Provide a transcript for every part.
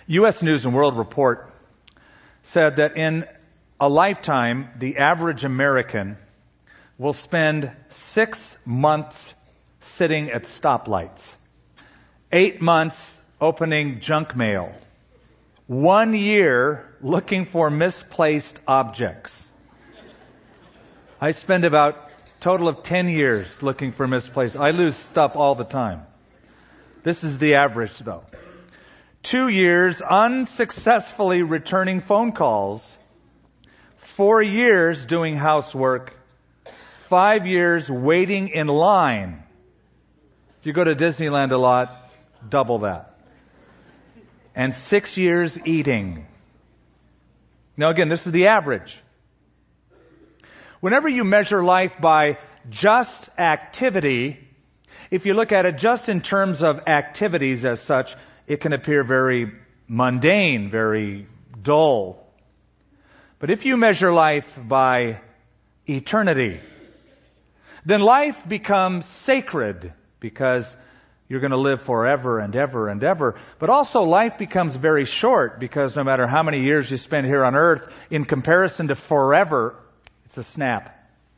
U.S. News and World Report said that in a lifetime, the average American will spend 6 months sitting at stoplights, 8 months opening junk mail, 1 year looking for misplaced objects. I spend about a total of 10 years looking for misplaced. I lose stuff all the time. This is the average, though. 2 years unsuccessfully returning phone calls, 4 years doing housework, 5 years waiting in line. If you go to Disneyland a lot, double that. And 6 years eating. Now again, this is the average. Whenever you measure life by just activity, if you look at it just in terms of activities as such, it can appear very mundane, very dull. But if you measure life by eternity, then life becomes sacred because you're going to live forever and ever and ever. But also life becomes very short because no matter how many years you spend here on earth, in comparison to forever, it's a snap.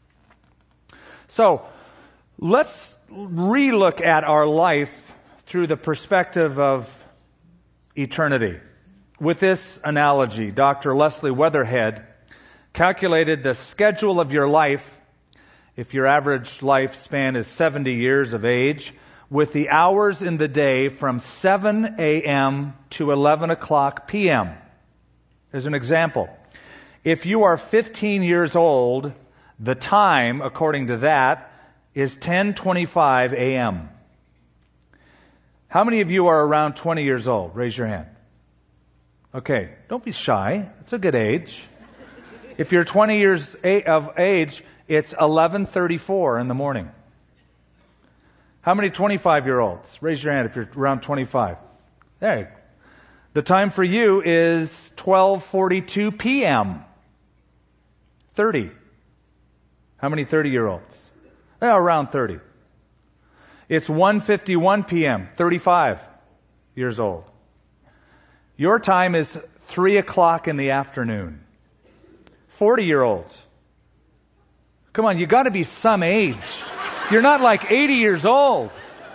So let's relook at our life through the perspective of eternity. With this analogy, Dr. Leslie Weatherhead calculated the schedule of your life, if your average lifespan is 70 years of age, with the hours in the day from 7 a.m. to 11 o'clock p.m. As an example, if you are 15 years old, the time, according to that, is 10:25 a.m. How many of you are around 20 years old? Raise your hand. Okay, don't be shy. It's a good age. If you're 20 years of age, it's 11:34 in the morning. How many 25-year-olds? Raise your hand if you're around 25. There you go. The time for you is 12:42 p.m. 30. How many 30-year-olds? Around 30. It's 1:51 p.m. 35 years old. Your time is 3 o'clock in the afternoon. 40-year-olds. Come on, you got to be some age. You're not like 80 years old.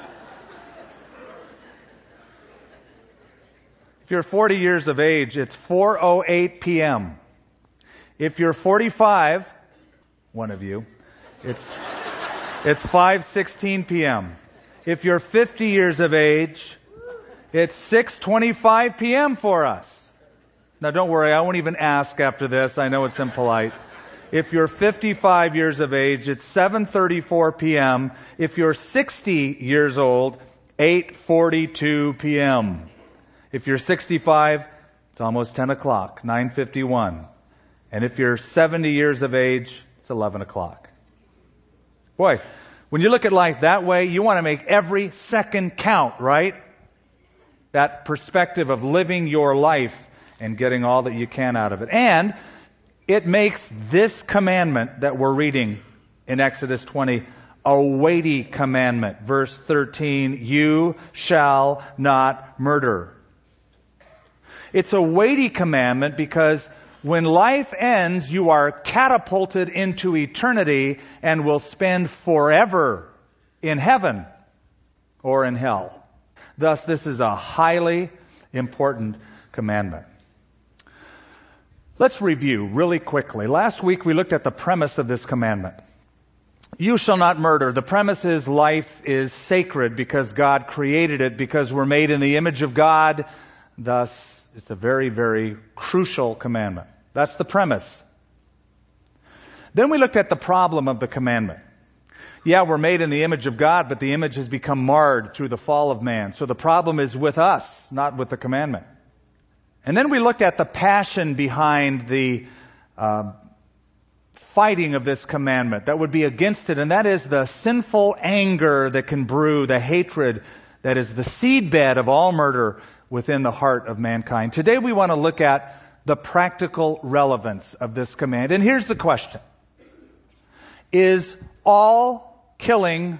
If you're 40 years of age, it's 4:08 p.m. If you're 45, one of you, it's 5:16 p.m. If you're 50 years of age, it's 6:25 p.m. for us. Now don't worry, I won't even ask after this. I know it's impolite. If you're 55 years of age, it's 7:34 p.m. If you're 60 years old, 8:42 p.m. If you're 65, it's almost 10 o'clock, 9:51. And if you're 70 years of age, it's 11 o'clock. Boy, when you look at life that way, you want to make every second count, right? That perspective of living your life and getting all that you can out of it. And it makes this commandment that we're reading in Exodus 20 a weighty commandment. Verse 13, you shall not murder. It's a weighty commandment because when life ends, you are catapulted into eternity and will spend forever in heaven or in hell. Thus, this is a highly important commandment. Let's review really quickly. Last week we looked at the premise of this commandment. You shall not murder. The premise is life is sacred because God created it, because we're made in the image of God. Thus, it's a very, very crucial commandment. That's the premise. Then we looked at the problem of the commandment. Yeah, we're made in the image of God, but the image has become marred through the fall of man. So the problem is with us, not with the commandment. And then we looked at the passion behind the fighting of this commandment that would be against it, and that is the sinful anger that can brew, the hatred that is the seedbed of all murder within the heart of mankind. Today we want to look at the practical relevance of this command. And here's the question. Is all killing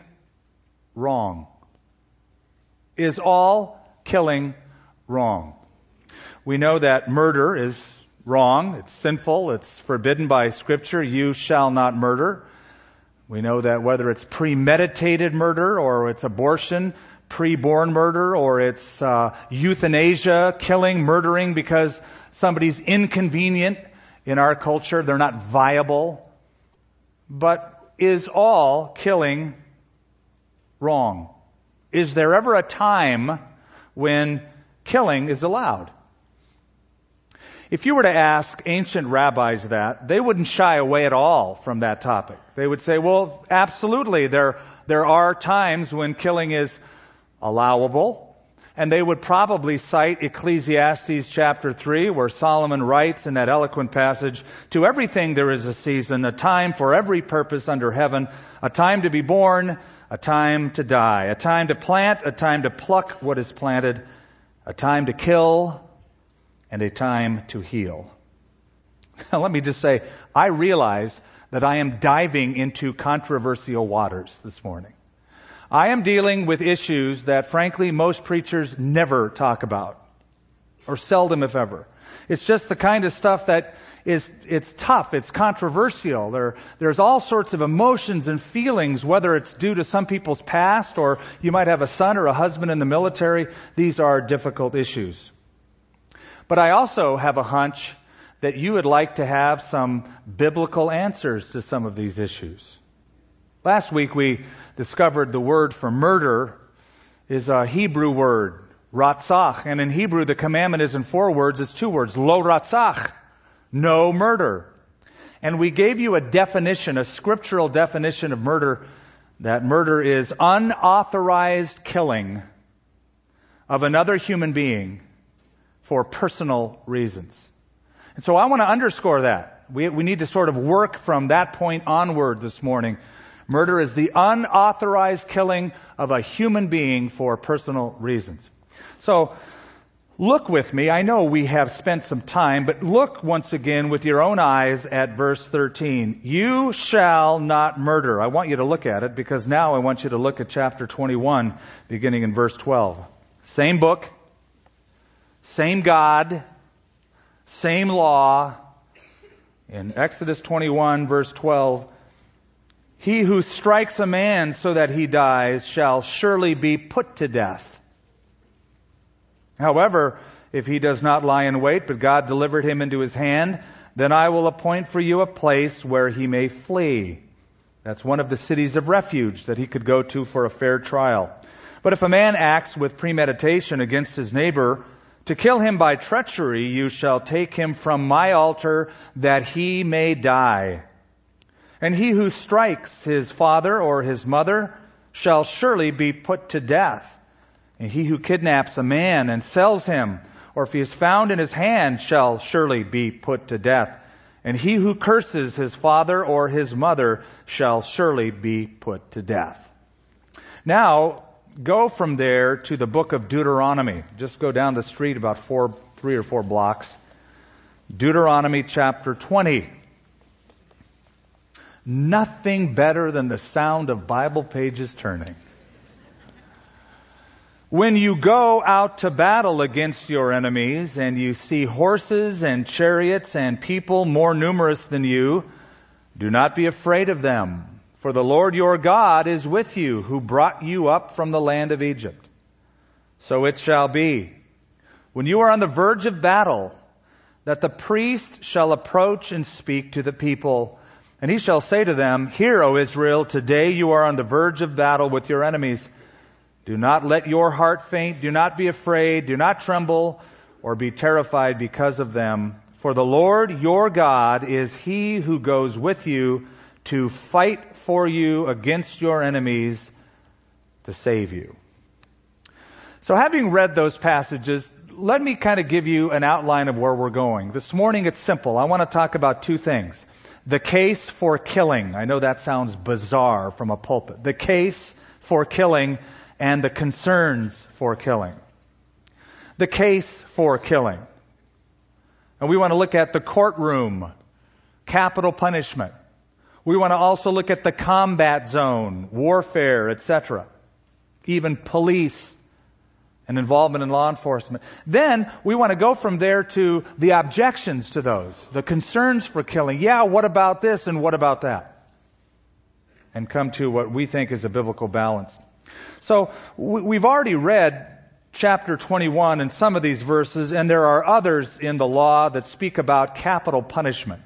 wrong? Is all killing wrong? We know that murder is wrong, it's sinful, it's forbidden by Scripture. You shall not murder. We know that whether it's premeditated murder or it's abortion, preborn murder, or it's euthanasia, killing, murdering because somebody's inconvenient in our culture, they're not viable. But is all killing wrong? Is there ever a time when killing is allowed? If you were to ask ancient rabbis that, they wouldn't shy away at all from that topic. They would say, well, absolutely, there are times when killing is allowable. And they would probably cite Ecclesiastes chapter 3, where Solomon writes in that eloquent passage, to everything there is a season, a time for every purpose under heaven, a time to be born, a time to die, a time to plant, a time to pluck what is planted, a time to kill, and a time to heal. Now, let me just say, I realize that I am diving into controversial waters this morning. I am dealing with issues that, frankly, most preachers never talk about, or seldom, if ever. It's just the kind of stuff that it's tough, it's controversial. There's all sorts of emotions and feelings, whether it's due to some people's past, or you might have a son or a husband in the military. These are difficult issues. But I also have a hunch that you would like to have some biblical answers to some of these issues. Last week we discovered the word for murder is a Hebrew word, ratzach. And in Hebrew the commandment isn't 4 words, it's 2 words, lo ratzach, no murder. And we gave you a definition, a scriptural definition of murder, that murder is unauthorized killing of another human being for personal reasons. And so I want to underscore that. We need to sort of work from that point onward this morning. Murder is the unauthorized killing of a human being for personal reasons. So, look with me. I know we have spent some time, but look once again with your own eyes at verse 13. You shall not murder. I want you to look at it because now I want you to look at chapter 21, beginning in verse 12. Same book, same God, same law. In Exodus 21, verse 12, he who strikes a man so that he dies shall surely be put to death. However, if he does not lie in wait, but God delivered him into his hand, then I will appoint for you a place where he may flee. That's one of the cities of refuge that he could go to for a fair trial. But if a man acts with premeditation against his neighbor, to kill him by treachery, you shall take him from my altar that he may die. And he who strikes his father or his mother shall surely be put to death. And he who kidnaps a man and sells him, or if he is found in his hand, shall surely be put to death. And he who curses his father or his mother shall surely be put to death. Now, go from there to the book of Deuteronomy. Just go down the street about 3 or 4 blocks. Deuteronomy chapter 20. Nothing better than the sound of Bible pages turning. When you go out to battle against your enemies and you see horses and chariots and people more numerous than you, do not be afraid of them. For the Lord your God is with you, who brought you up from the land of Egypt. So it shall be, when you are on the verge of battle, that the priest shall approach and speak to the people. And he shall say to them, Hear, O Israel, today you are on the verge of battle with your enemies. Do not let your heart faint. Do not be afraid. Do not tremble or be terrified because of them. For the Lord your God is he who goes with you to fight for you against your enemies to save you. So having read those passages, let me kind of give you an outline of where we're going. This morning it's simple. I want to talk about 2 things. The case for killing. I know that sounds bizarre from a pulpit. The case for killing and the concerns for killing. The case for killing. And we want to look at the courtroom, capital punishment. We want to also look at the combat zone, warfare, etc. Even police and involvement in law enforcement. Then we want to go from there to the objections to those, the concerns for killing. Yeah, what about this and what about that? And come to what we think is a biblical balance. So we've already read chapter 21 and some of these verses, and there are others in the law that speak about capital punishment.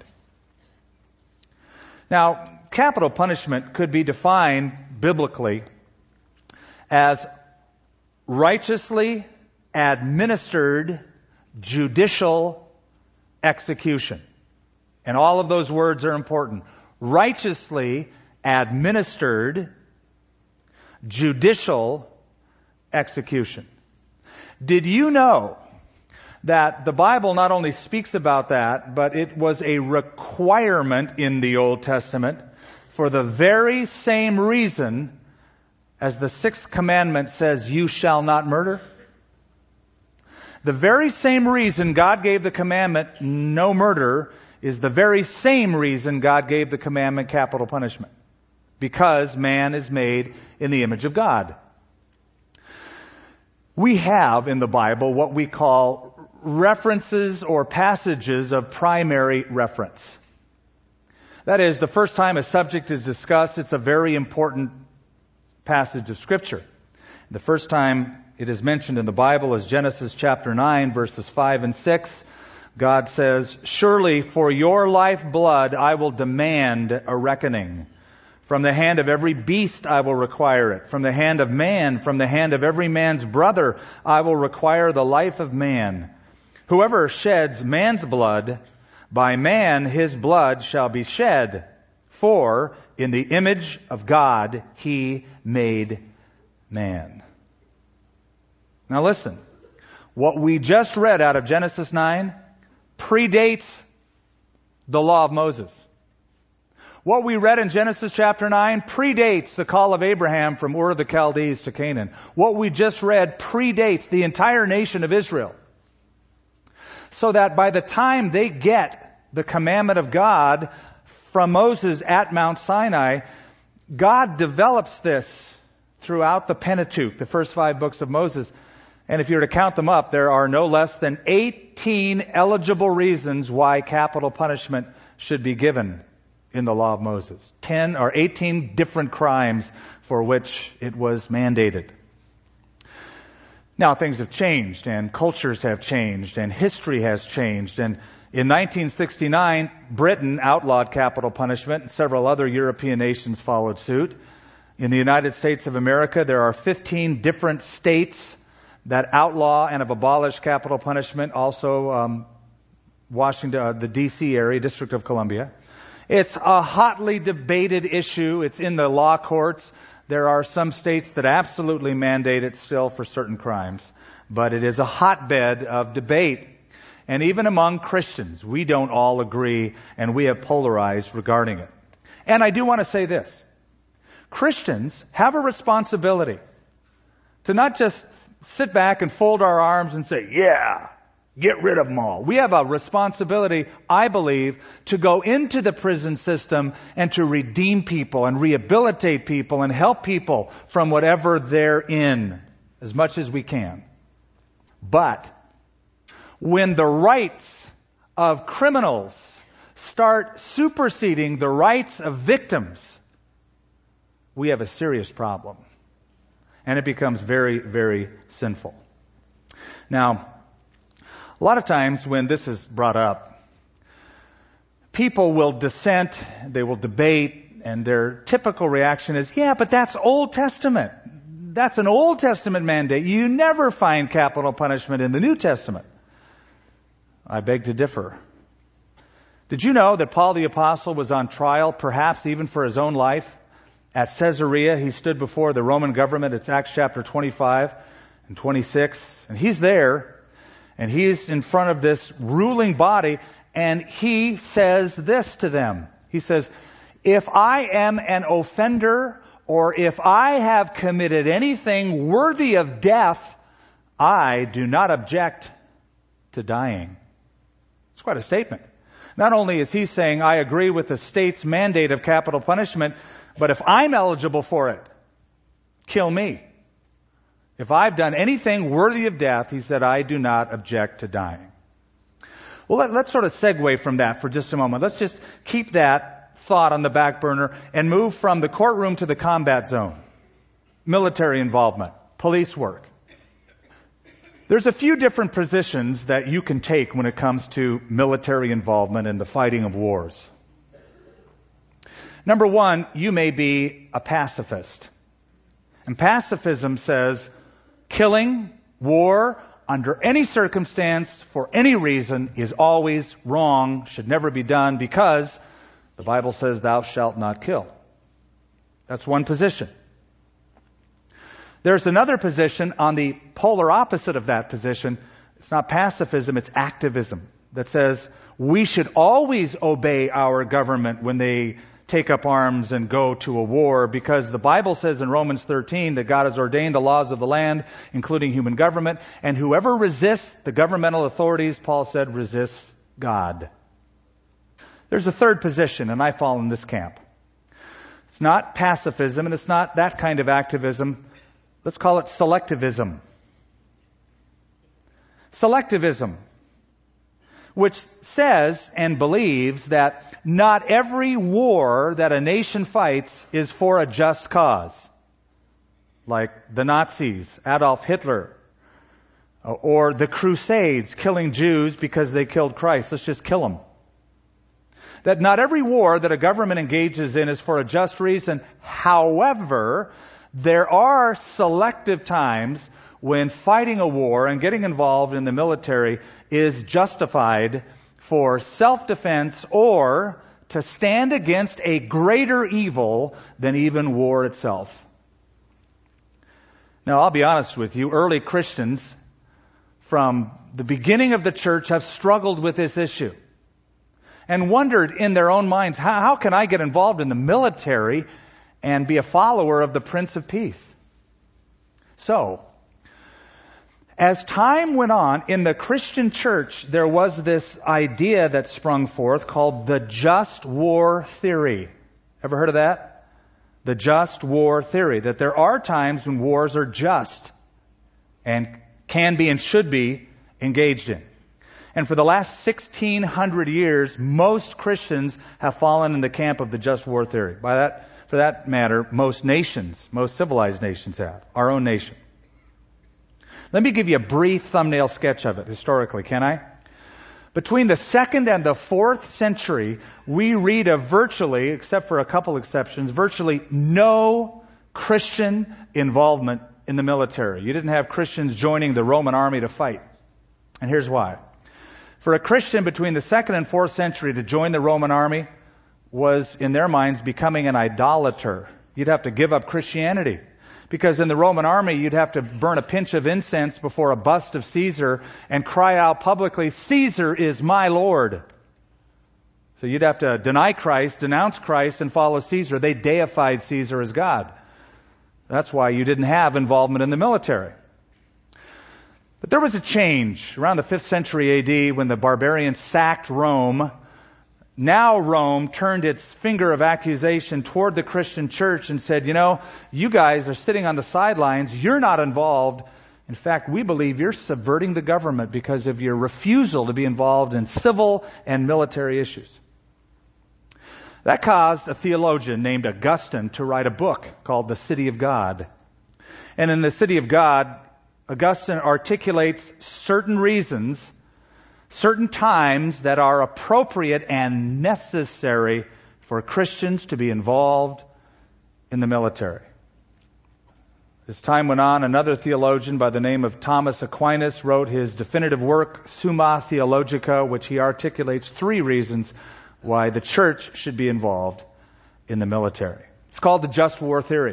Now, capital punishment could be defined biblically as righteously administered judicial execution. And all of those words are important. Righteously administered judicial execution. Did you know that the Bible not only speaks about that, but it was a requirement in the Old Testament for the very same reason as the sixth commandment says, you shall not murder? The very same reason God gave the commandment, no murder, is the very same reason God gave the commandment, capital punishment. Because man is made in the image of God. We have in the Bible what we call references or passages of primary reference. That is, the first time a subject is discussed, it's a very important passage of Scripture. The first time it is mentioned in the Bible is Genesis chapter 9, verses 5 and 6. God says, surely for your lifeblood I will demand a reckoning. From the hand of every beast I will require it. From the hand of man, from the hand of every man's brother, I will require the life of man. Whoever sheds man's blood, by man his blood shall be shed. For in the image of God he made man. Now listen, what we just read out of Genesis 9 predates the law of Moses. What we read in Genesis chapter 9 predates the call of Abraham from Ur of the Chaldees to Canaan. What we just read predates the entire nation of Israel. So that by the time they get the commandment of God from Moses at Mount Sinai, God develops this throughout the Pentateuch, the first 5 books of Moses. And if you were to count them up, there are no less than 18 eligible reasons why capital punishment should be given in the law of Moses. 10 or 18 different crimes for which it was mandated. Now things have changed, and cultures have changed, and history has changed. And in 1969, Britain outlawed capital punishment, and several other European nations followed suit. In the United States of America, there are 15 different states that outlaw and have abolished capital punishment. Also, Washington, the D.C. area, District of Columbia. It's a hotly debated issue. It's in the law courts. There are some states that absolutely mandate it still for certain crimes. But it is a hotbed of debate. And even among Christians, we don't all agree, and we have polarized regarding it. And I do want to say this. Christians have a responsibility to not just sit back and fold our arms and say, yeah, get rid of them all. We have a responsibility, I believe, to go into the prison system and to redeem people and rehabilitate people and help people from whatever they're in as much as we can. But when the rights of criminals start superseding the rights of victims, we have a serious problem. And it becomes very, very sinful. Now, a lot of times when this is brought up, people will dissent, they will debate, and their typical reaction is, yeah, but that's Old Testament. That's an Old Testament mandate. You never find capital punishment in the New Testament. I beg to differ. Did you know that Paul the Apostle was on trial, perhaps even for his own life? At Caesarea, he stood before the Roman government. It's Acts chapter 25 and 26. And he's there, and he's in front of this ruling body, and he says this to them. He says, if I am an offender, or if I have committed anything worthy of death, I do not object to dying. It's quite a statement. Not only is he saying, I agree with the state's mandate of capital punishment, but if I'm eligible for it, kill me. If I've done anything worthy of death, he said, I do not object to dying. Well, let's sort of segue from that for just a moment. Let's just keep that thought on the back burner and move from the courtroom to the combat zone. Military involvement, police work. There's a few different positions that you can take when it comes to military involvement in the fighting of wars. Number one, you may be a pacifist. And pacifism says killing, war, under any circumstance, for any reason, is always wrong, should never be done, because the Bible says thou shalt not kill. That's one position. There's another position on the polar opposite of that position. It's not pacifism, it's activism, that says we should always obey our government when they take up arms and go to a war, because the Bible says in Romans 13 that God has ordained the laws of the land, including human government, and whoever resists the governmental authorities, Paul said, resists God. There's a third position, and I fall in this camp. It's not pacifism, and it's not that kind of activism. Let's call it selectivism. Selectivism, which says and believes that not every war that a nation fights is for a just cause. Like the Nazis, Adolf Hitler, or the Crusades, killing Jews because they killed Christ. Let's just kill them. That not every war that a government engages in is for a just reason. However, there are selective times when fighting a war and getting involved in the military is justified for self-defense or to stand against a greater evil than even war itself. Now, I'll be honest with you, early Christians from the beginning of the church have struggled with this issue and wondered in their own minds, how can I get involved in the military and be a follower of the Prince of Peace? So, as time went on, in the Christian church, there was this idea that sprung forth called the just war theory. Ever heard of that? The just war theory. That there are times when wars are just and can be and should be engaged in. And for the last 1,600 years, most Christians have fallen in the camp of the just war theory. For that matter, most nations, most civilized nations have. Our own nation. Let me give you a brief thumbnail sketch of it historically, can I? Between the 2nd and the 4th century, we read of virtually, except for a couple exceptions, virtually no Christian involvement in the military. You didn't have Christians joining the Roman army to fight. And here's why. For a Christian between the 2nd and 4th century to join the Roman army was, in their minds, becoming an idolater. You'd have to give up Christianity. Because in the Roman army, you'd have to burn a pinch of incense before a bust of Caesar and cry out publicly, Caesar is my Lord. So you'd have to deny Christ, denounce Christ, and follow Caesar. They deified Caesar as God. That's why you didn't have involvement in the military. But there was a change around the 5th century AD when the barbarians sacked Rome. Now Rome turned its finger of accusation toward the Christian church and said, you guys are sitting on the sidelines. You're not involved. In fact, we believe you're subverting the government because of your refusal to be involved in civil and military issues. That caused a theologian named Augustine to write a book called The City of God. And in The City of God, Augustine articulates certain reasons, certain times that are appropriate and necessary for Christians to be involved in the military. As time went on, another theologian by the name of Thomas Aquinas wrote his definitive work, Summa Theologica, which he articulates 3 reasons why the church should be involved in the military. It's called the just war theory.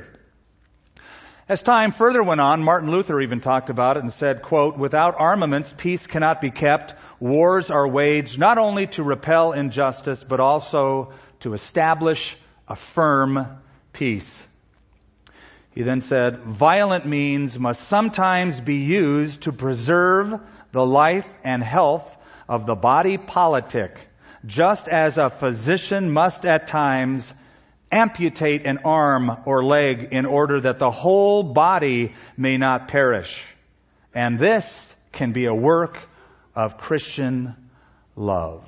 As time further went on, Martin Luther even talked about it and said, quote, without armaments, peace cannot be kept. Wars are waged not only to repel injustice, but also to establish a firm peace. He then said, violent means must sometimes be used to preserve the life and health of the body politic, just as a physician must at times amputate an arm or leg in order that the whole body may not perish. And this can be a work of Christian love.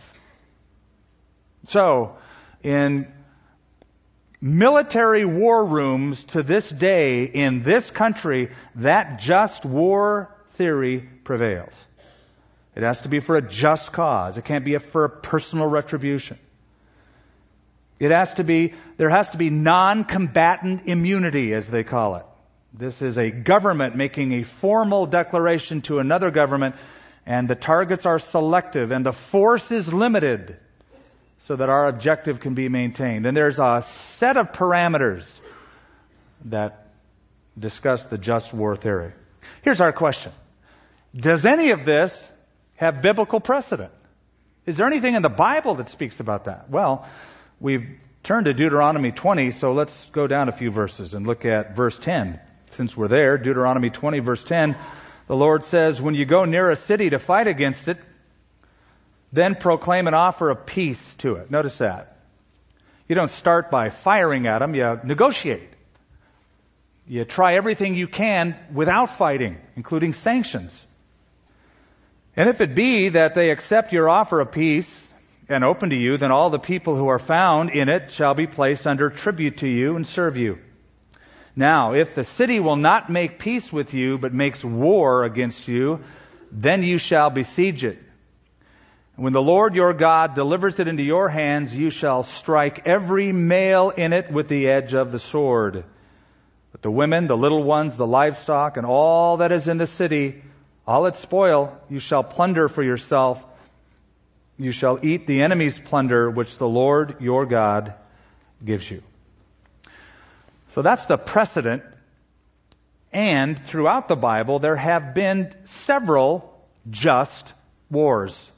So, in military war rooms to this day in this country, that just war theory prevails. It has to be for a just cause. It can't be for a personal retribution. There has to be non-combatant immunity, as they call it. This is a government making a formal declaration to another government, and the targets are selective, and the force is limited so that our objective can be maintained. And there's a set of parameters that discuss the just war theory. Here's our question. Does any of this have biblical precedent? Is there anything in the Bible that speaks about that? Well, we've turned to Deuteronomy 20, so let's go down a few verses and look at verse 10. Since we're there, Deuteronomy 20, verse 10, the Lord says, when you go near a city to fight against it, then proclaim an offer of peace to it. Notice that. You don't start by firing at them, you negotiate. You try everything you can without fighting, including sanctions. And if it be that they accept your offer of peace and open to you, then all the people who are found in it shall be placed under tribute to you and serve you. Now, if the city will not make peace with you, but makes war against you, then you shall besiege it. When the Lord your God delivers it into your hands, you shall strike every male in it with the edge of the sword. But the women, the little ones, the livestock, and all that is in the city, all its spoil, you shall plunder for yourself. You shall eat the enemy's plunder, which the Lord your God gives you. So that's the precedent. And throughout the Bible, there have been several just wars.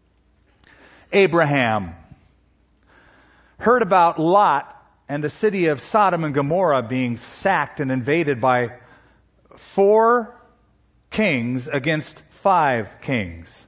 Abraham heard about Lot and the city of Sodom and Gomorrah being sacked and invaded by 4 kings against 5 kings.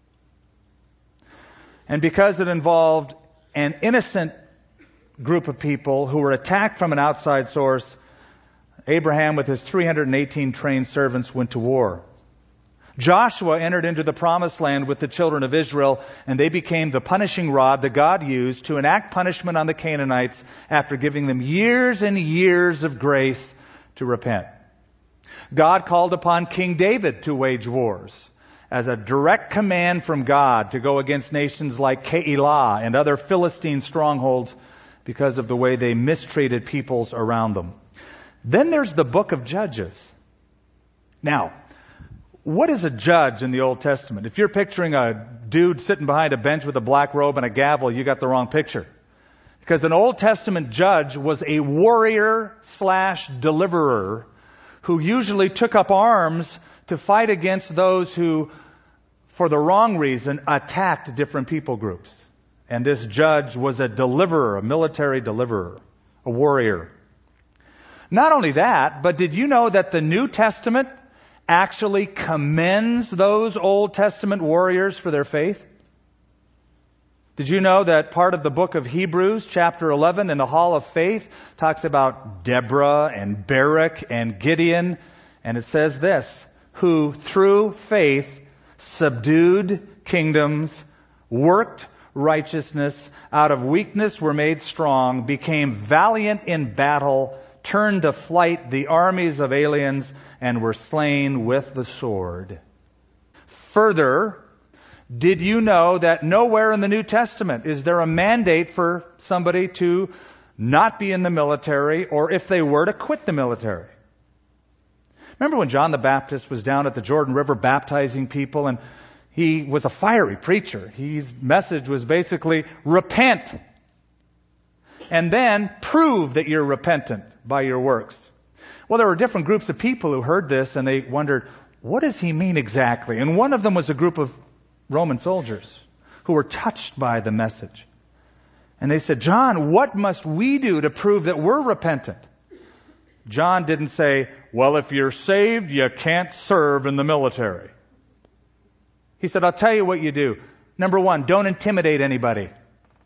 And because it involved an innocent group of people who were attacked from an outside source, Abraham with his 318 trained servants went to war. Joshua entered into the promised land with the children of Israel, and they became the punishing rod that God used to enact punishment on the Canaanites after giving them years and years of grace to repent. God called upon King David to wage wars as a direct command from God to go against nations like Keilah and other Philistine strongholds because of the way they mistreated peoples around them. Then there's the book of Judges. Now, what is a judge in the Old Testament? If you're picturing a dude sitting behind a bench with a black robe and a gavel, you got the wrong picture. Because an Old Testament judge was a warrior/deliverer who usually took up arms to fight against those who, for the wrong reason, attacked different people groups. And this judge was a deliverer, a military deliverer, a warrior. Not only that, but did you know that the New Testament actually commends those Old Testament warriors for their faith? Did you know that part of the book of Hebrews, chapter 11, in the Hall of Faith, talks about Deborah and Barak and Gideon, and it says this, who through faith subdued kingdoms, worked righteousness, out of weakness were made strong, became valiant in battle, turned to flight the armies of aliens, and were slain with the sword. Further, did you know that nowhere in the New Testament is there a mandate for somebody to not be in the military, or if they were, to quit the military? Remember when John the Baptist was down at the Jordan River baptizing people, and he was a fiery preacher. His message was basically, repent, and then prove that you're repentant by your works. Well, there were different groups of people who heard this, and they wondered, what does he mean exactly? And one of them was a group of Roman soldiers who were touched by the message. And they said, John, what must we do to prove that we're repentant? John didn't say, well, if you're saved, you can't serve in the military. He said, I'll tell you what you do. Number 1, don't intimidate anybody.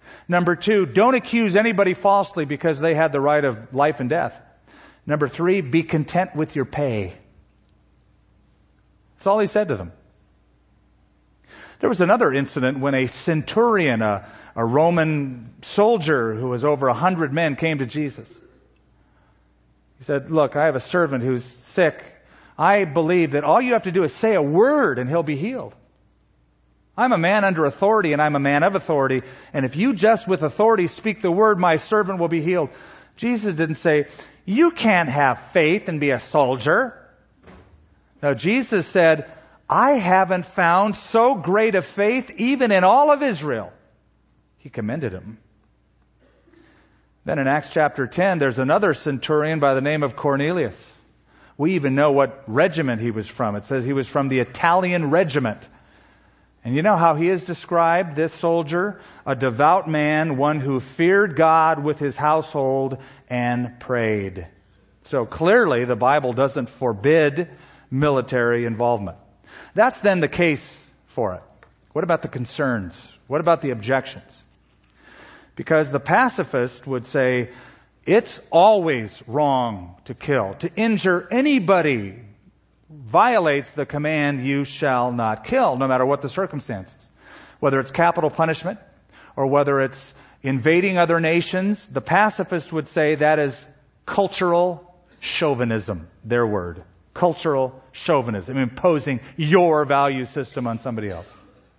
Number 2, don't accuse anybody falsely because they had the right of life and death. Number 3, be content with your pay. That's all he said to them. There was another incident when a centurion, a Roman soldier who was over 100 men, came to Jesus. He said, look, I have a servant who's sick. I believe that all you have to do is say a word and he'll be healed. I'm a man under authority and I'm a man of authority. And if you just with authority speak the word, my servant will be healed. Jesus didn't say, you can't have faith and be a soldier. No, Jesus said, I haven't found so great a faith even in all of Israel. He commended him. Then in Acts chapter 10, there's another centurion by the name of Cornelius. We even know what regiment he was from. It says he was from the Italian regiment. And you know how he is described, this soldier? A devout man, one who feared God with his household and prayed. So clearly the Bible doesn't forbid military involvement. That's then the case for it. What about the concerns? What about the objections? Because the pacifist would say, it's always wrong to kill. To injure anybody violates the command, you shall not kill, no matter what the circumstances. Whether it's capital punishment or whether it's invading other nations, the pacifist would say that is cultural chauvinism, their word. Cultural chauvinism, imposing your value system on somebody else.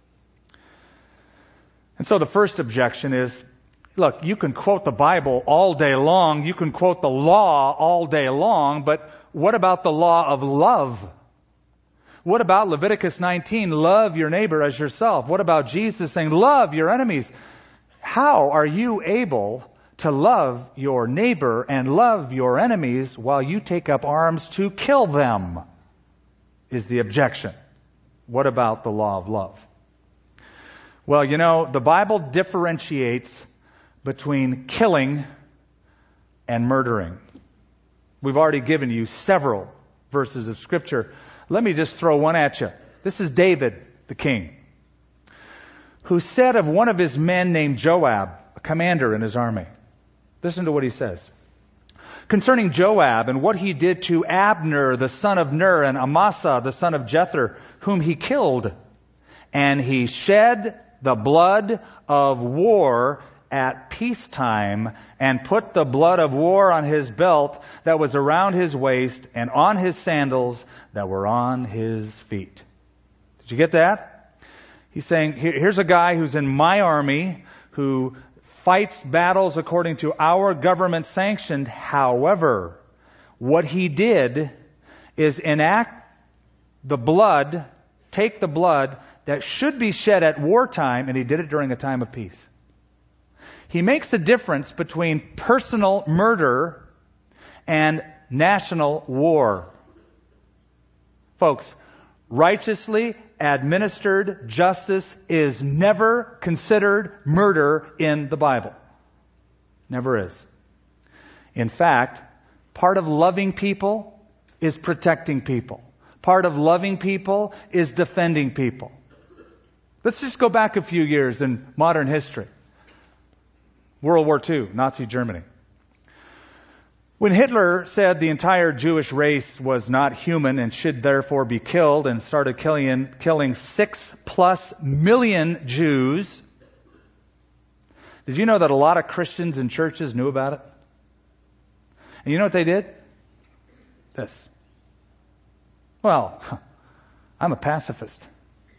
And so the first objection is, look, you can quote the Bible all day long, you can quote the law all day long, but what about the law of love? What about Leviticus 19, love your neighbor as yourself? What about Jesus saying, love your enemies? How are you able to love your neighbor and love your enemies while you take up arms to kill them? Is the objection. What about the law of love? Well, you know, the Bible differentiates between killing and murdering. We've already given you several verses of Scripture. Let me just throw one at you. This is David, the king, who said of one of his men named Joab, a commander in his army. Listen to what he says. Concerning Joab and what he did to Abner, the son of Ner, and Amasa, the son of Jether, whom he killed. And he shed the blood of war at peacetime, and put the blood of war on his belt that was around his waist, and on his sandals that were on his feet. Did you get that? He's saying, here's a guy who's in my army, who fights battles according to our government sanctioned. However, what he did is enact the blood, take the blood that should be shed at wartime, and he did it during a time of peace. He makes the difference between personal murder and national war. Folks, righteously administered justice is never considered murder in the Bible. Never is. In fact, part of loving people is protecting people. Part of loving people is defending people. Let's just go back a few years in modern history. World War II, Nazi Germany. When Hitler said the entire Jewish race was not human and should therefore be killed, and started killing 6+ million Jews, did you know that a lot of Christians in churches knew about it? And you know what they did? This. Well, I'm a pacifist.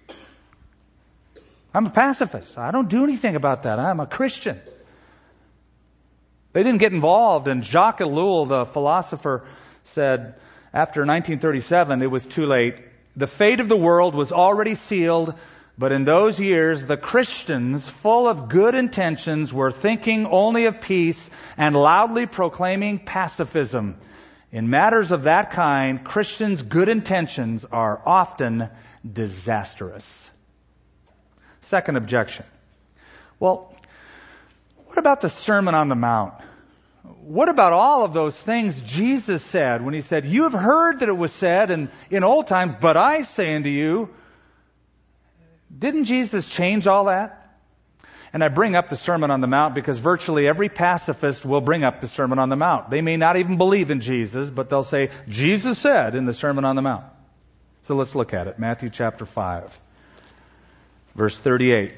I'm a pacifist. I don't do anything about that. I'm a Christian. They didn't get involved, and Jacques Ellul, the philosopher, said after 1937 it was too late. The fate of the world was already sealed, but in those years the Christians, full of good intentions, were thinking only of peace and loudly proclaiming pacifism. In matters of that kind, Christians' good intentions are often disastrous. Second objection. Well, what about the Sermon on the Mount? What about all of those things Jesus said when he said, you have heard that it was said in old times, but I say unto you, didn't Jesus change all that? And I bring up the Sermon on the Mount because virtually every pacifist will bring up the Sermon on the Mount. They may not even believe in Jesus, but they'll say, Jesus said in the Sermon on the Mount. So let's look at it. Matthew chapter 5, verse 38.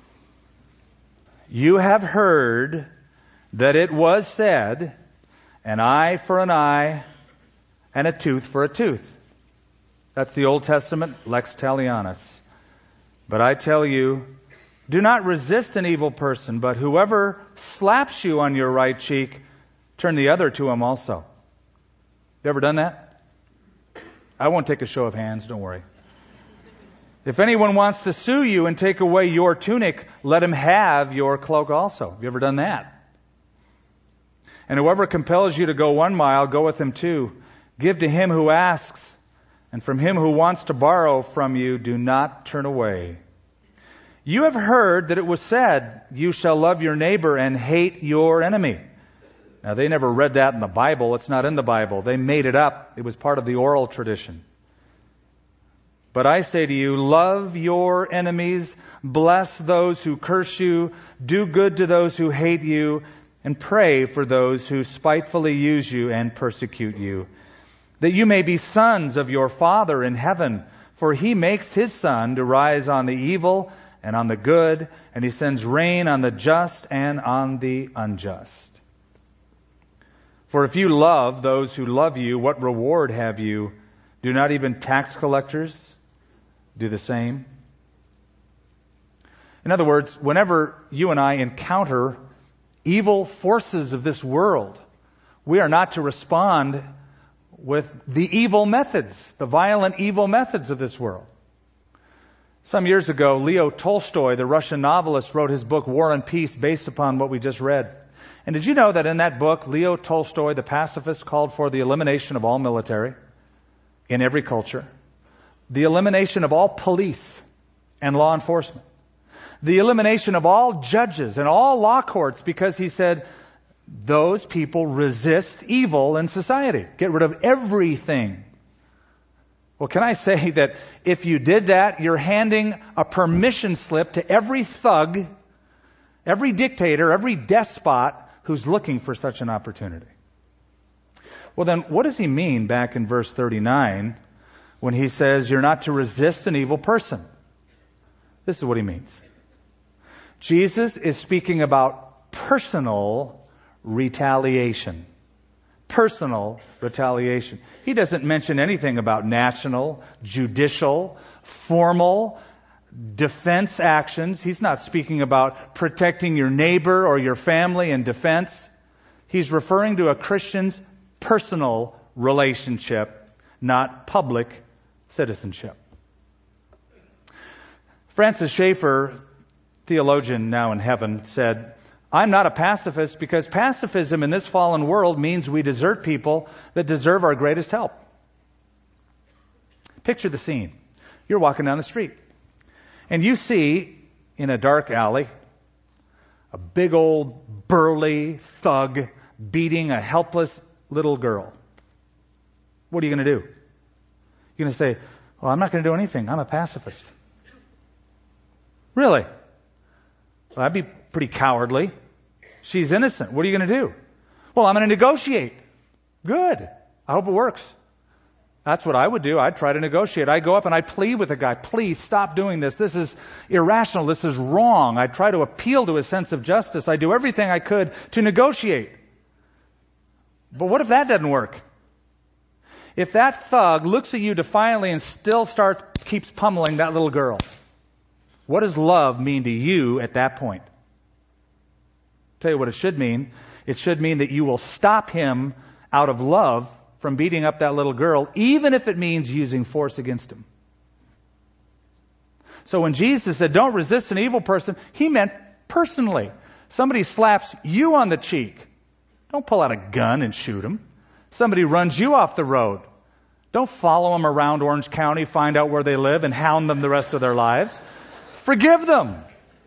You have heard that it was said, an eye for an eye and a tooth for a tooth. That's the Old Testament, lex talionis. But I tell you, do not resist an evil person, but whoever slaps you on your right cheek, turn the other to him also. You ever done that? I won't take a show of hands, don't worry. If anyone wants to sue you and take away your tunic, let him have your cloak also. Have you ever done that? And whoever compels you to go 1 mile, go with him 2. Give to him who asks, and from him who wants to borrow from you, do not turn away. You have heard that it was said, you shall love your neighbor and hate your enemy. Now, they never read that in the Bible. It's not in the Bible. They made it up. It was part of the oral tradition. But I say to you, love your enemies, bless those who curse you, do good to those who hate you, and pray for those who spitefully use you and persecute you, that you may be sons of your Father in heaven, for he makes his sun to rise on the evil and on the good, and he sends rain on the just and on the unjust. For if you love those who love you, what reward have you? Do not even tax collectors do the same? In other words, whenever you and I encounter evil forces of this world, we are not to respond with the evil methods, the violent evil methods of this world. Some years ago, Leo Tolstoy, the Russian novelist, wrote his book War and Peace based upon what we just read. And did you know that in that book, Leo Tolstoy, the pacifist, called for the elimination of all military in every culture, the elimination of all police and law enforcement, the elimination of all judges and all law courts, because he said those people resist evil in society. Get rid of everything. Well, can I say that if you did that, you're handing a permission slip to every thug, every dictator, every despot who's looking for such an opportunity. Well, then, what does he mean back in verse 39 when he says you're not to resist an evil person? This is what he means. Jesus is speaking about personal retaliation. Personal retaliation. He doesn't mention anything about national, judicial, formal defense actions. He's not speaking about protecting your neighbor or your family in defense. He's referring to a Christian's personal relationship, not public citizenship. Francis Schaeffer, theologian now in heaven, said, I'm not a pacifist because pacifism in this fallen world means we desert people that deserve our greatest help. Picture the scene. You're walking down the street and you see in a dark alley a big old burly thug beating a helpless little girl. What are you going to do? You're going to say, well, I'm not going to do anything. I'm a pacifist. Really? Well, that'd be pretty cowardly. She's innocent. What are you going to do? Well, I'm going to negotiate. Good. I hope it works. That's what I would do. I'd try to negotiate. I'd go up and I'd plead with the guy, please stop doing this. This is irrational. This is wrong. I'd try to appeal to his sense of justice. I'd do everything I could to negotiate. But what if that doesn't work? If that thug looks at you defiantly and still keeps pummeling that little girl, what does love mean to you at that point? I'll tell you what it should mean. It should mean that you will stop him out of love from beating up that little girl, even if it means using force against him. So when Jesus said, don't resist an evil person, he meant personally. Somebody slaps you on the cheek. Don't pull out a gun and shoot him. Somebody runs you off the road. Don't follow them around Orange County, find out where they live, and hound them the rest of their lives. Forgive them.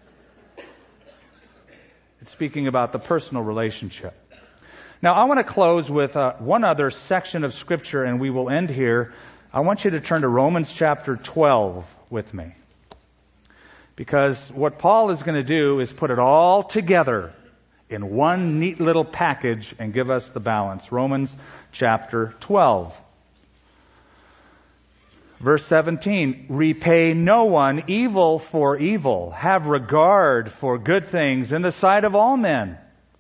It's speaking about the personal relationship. Now, I want to close with one other section of Scripture, and we will end here. I want you to turn to Romans chapter 12 with me. Because what Paul is going to do is put it all together in one neat little package and give us the balance. Romans chapter 12. Verse 17, repay no one evil for evil. Have regard for good things in the sight of all men.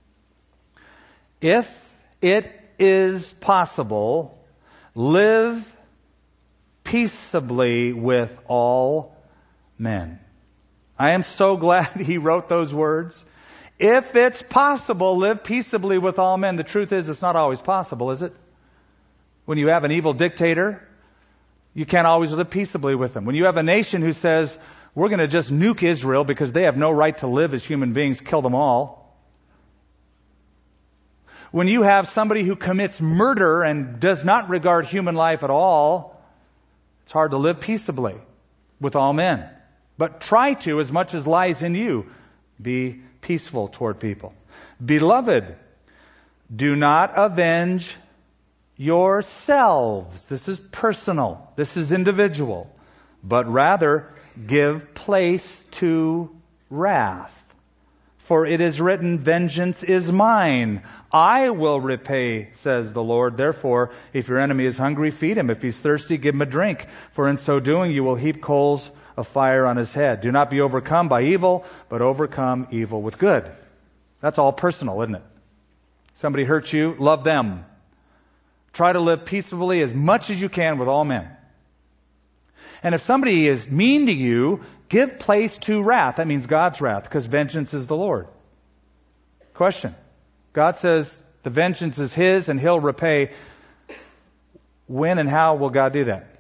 If it is possible, live peaceably with all men. I am so glad he wrote those words. If it's possible, live peaceably with all men. The truth is, it's not always possible, is it? When you have an evil dictator, you can't always live peaceably with them. When you have a nation who says, we're going to just nuke Israel because they have no right to live as human beings, kill them all. When you have somebody who commits murder and does not regard human life at all, it's hard to live peaceably with all men. But try to, as much as lies in you, be peaceful toward people. Beloved, do not avenge yourselves. This is personal. This is individual. But rather, give place to wrath. For it is written, vengeance is mine. I will repay, says the Lord. Therefore, if your enemy is hungry, feed him. If he's thirsty, give him a drink. For in so doing, you will heap coals of fire on his head. Do not be overcome by evil, but overcome evil with good. That's all personal, isn't it? Somebody hurts you, love them. Try to live peaceably as much as you can with all men. And if somebody is mean to you, give place to wrath. That means God's wrath, because vengeance is the Lord. Question. God says the vengeance is His and He'll repay. When and how will God do that?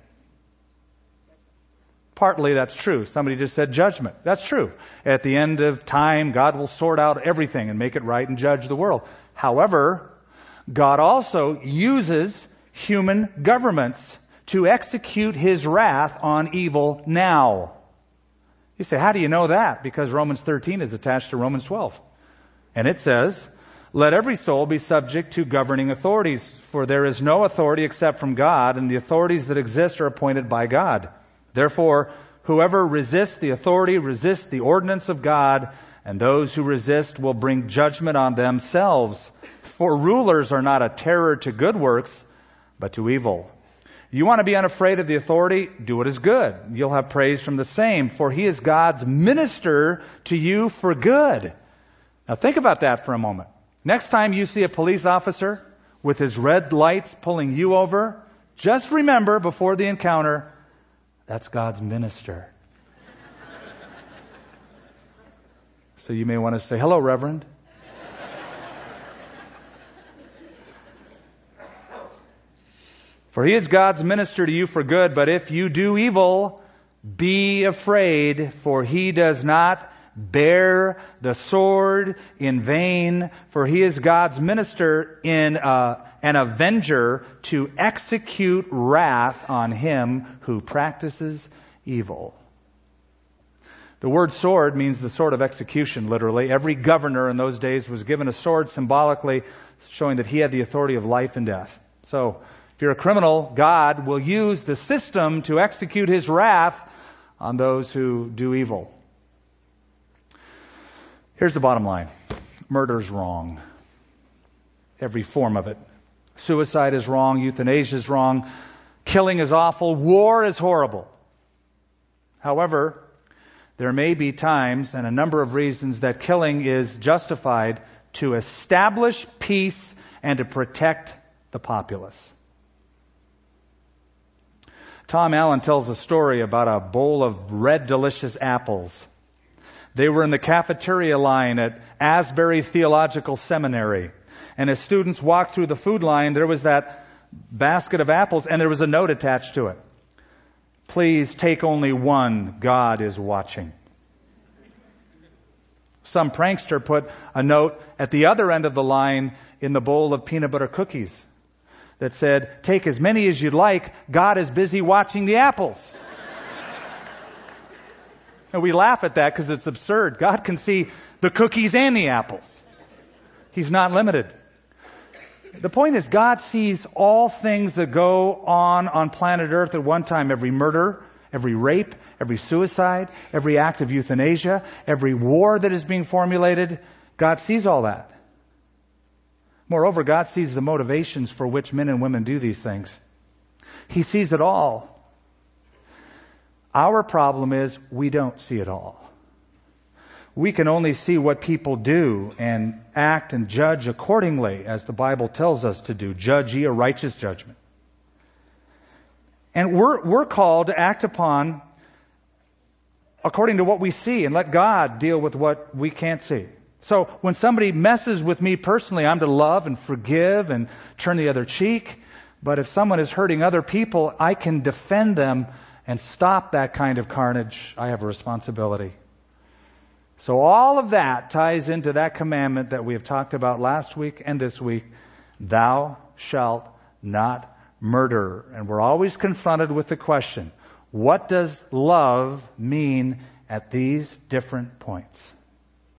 Partly that's true. Somebody just said judgment. That's true. At the end of time, God will sort out everything and make it right and judge the world. However, God also uses human governments to execute His wrath on evil now. You say, how do you know that? Because Romans 13 is attached to Romans 12. And it says, let every soul be subject to governing authorities, for there is no authority except from God, and the authorities that exist are appointed by God. Therefore, whoever resists the authority resists the ordinance of God, and those who resist will bring judgment on themselves. For rulers are not a terror to good works, but to evil. You want to be unafraid of the authority? Do what is good. You'll have praise from the same, for he is God's minister to you for good. Now think about that for a moment. Next time you see a police officer with his red lights pulling you over, just remember before the encounter, that's God's minister. So you may want to say, hello, Reverend. For he is God's minister to you for good, but if you do evil, be afraid, for he does not bear the sword in vain, for he is God's minister an avenger to execute wrath on him who practices evil. The word sword means the sword of execution, literally. Every governor in those days was given a sword symbolically, showing that he had the authority of life and death. So, if you're a criminal, God will use the system to execute His wrath on those who do evil. Here's the bottom line. Murder's wrong. Every form of it. Suicide is wrong. Euthanasia is wrong. Killing is awful. War is horrible. However, there may be times and a number of reasons that killing is justified to establish peace and to protect the populace. Tom Allen tells a story about a bowl of red, delicious apples. They were in the cafeteria line at Asbury Theological Seminary. And as students walked through the food line, there was that basket of apples, and there was a note attached to it. Please take only one. God is watching. Some prankster put a note at the other end of the line in the bowl of peanut butter cookies that said, take as many as you'd like. God is busy watching the apples. And we laugh at that because it's absurd. God can see the cookies and the apples. He's not limited. The point is, God sees all things that go on planet Earth at one time. Every murder, every rape, every suicide, every act of euthanasia, every war that is being formulated. God sees all that. Moreover, God sees the motivations for which men and women do these things. He sees it all. Our problem is we don't see it all. We can only see what people do and act and judge accordingly, as the Bible tells us to do. Judge ye a righteous judgment. And we're called to act upon according to what we see and let God deal with what we can't see. So when somebody messes with me personally, I'm to love and forgive and turn the other cheek. But if someone is hurting other people, I can defend them and stop that kind of carnage. I have a responsibility. So all of that ties into that commandment that we have talked about last week and this week. Thou shalt not murder. And we're always confronted with the question, what does love mean at these different points?